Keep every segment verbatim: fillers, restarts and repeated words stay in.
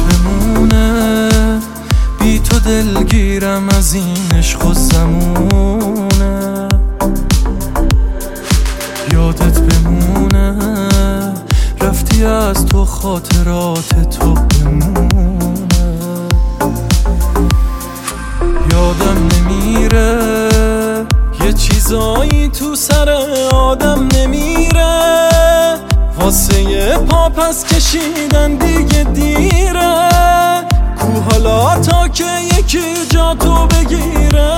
بمونه، بی تو دلگیرم از این عشق و زمونه. یادت بمونه رفتی از تو خاطرات تو بمونه. یادم نمیره یه چیزایی تو سر آدم نمیره، واسه یه پا پس کشیدن دیگه دیره. کو حالا تا که یکی جا تو بگیره.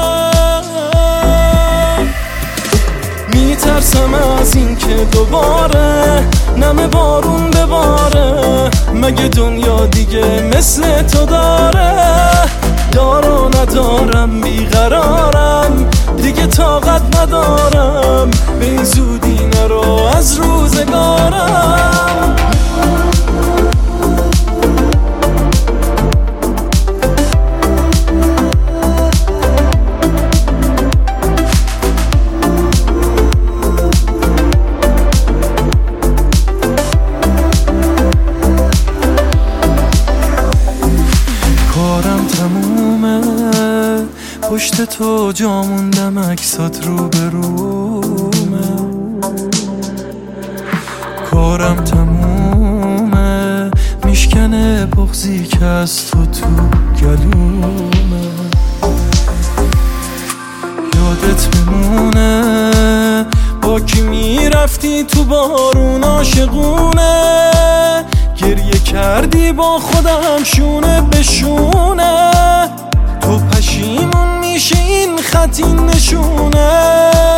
میترسم از این که دوباره نم بارون بباره، مگه دنیا دیگه مثل تو داره؟ دارو ندارم بیقرارم دیگه، طاقت ندارم به این زودی نرو از روزگارم. کارم تمومه پشت تو جا موندم، عکسات رو به رومه. کارم تمومه میشکنه بغضی که از تو تو گلومه. یادت بمونه با کی میرفتی تو بارون عاشقونه، گریه کردی با خودم شونه به شونه. تو پشیمون میشه این خط این نشونه.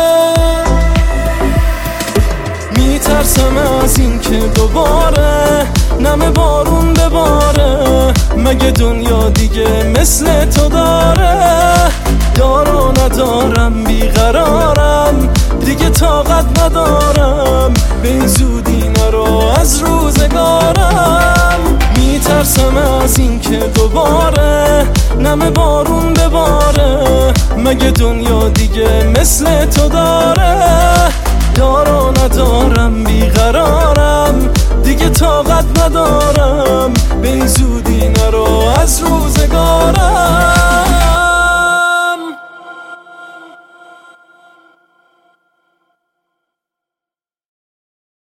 میترسم از این که دوباره نم بارون بباره، مگه دنیا دیگه مثل تو داره؟ دارو ندارم بیقرارم دیگه، طاقت ندارم به این زودی نرو از روزگارم. میترسم از این که دوباره نم بارون بباره، مگه دنیا دیگه مثل تو داره؟ دارو ندارم بیقرارم